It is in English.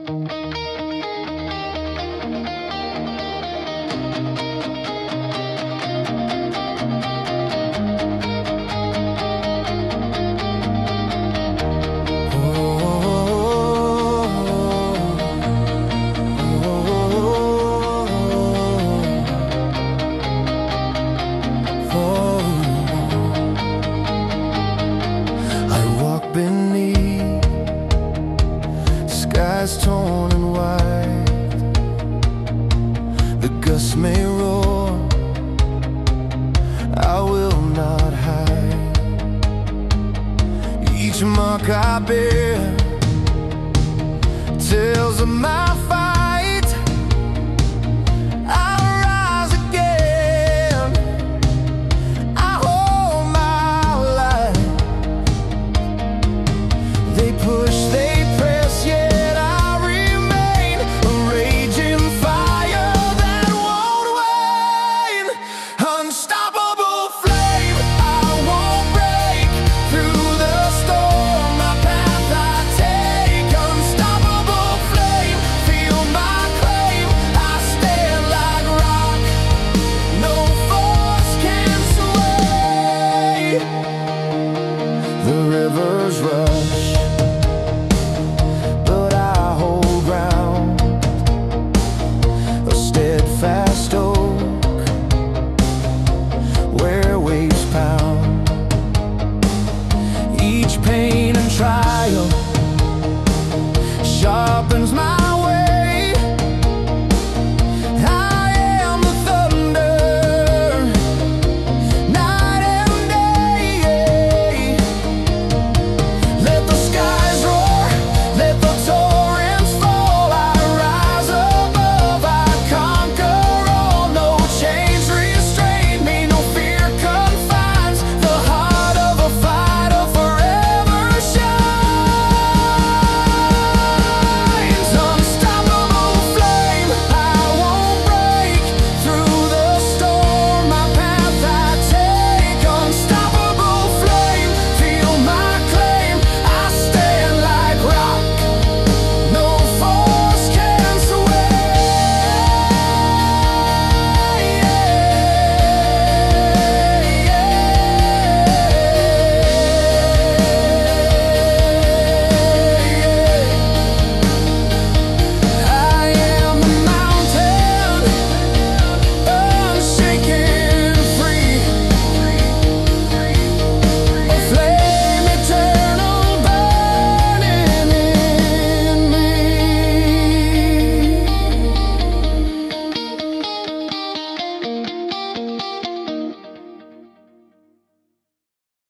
Beneath skies torn and wide, the gusts may roar, I will not hide. Each mark I bear tells of my fight. I'll rise again, I hold my light. They push, they press, yet I remain a raging fire that won't wane. Unstoppable flame, I won't break through the storm. My path I take, unstoppable flame, feel my claim. I stand like rock, no force can sway. The rivers rush, but I hold ground, a steadfast oak where waves pound. Each pain and trial sharpens my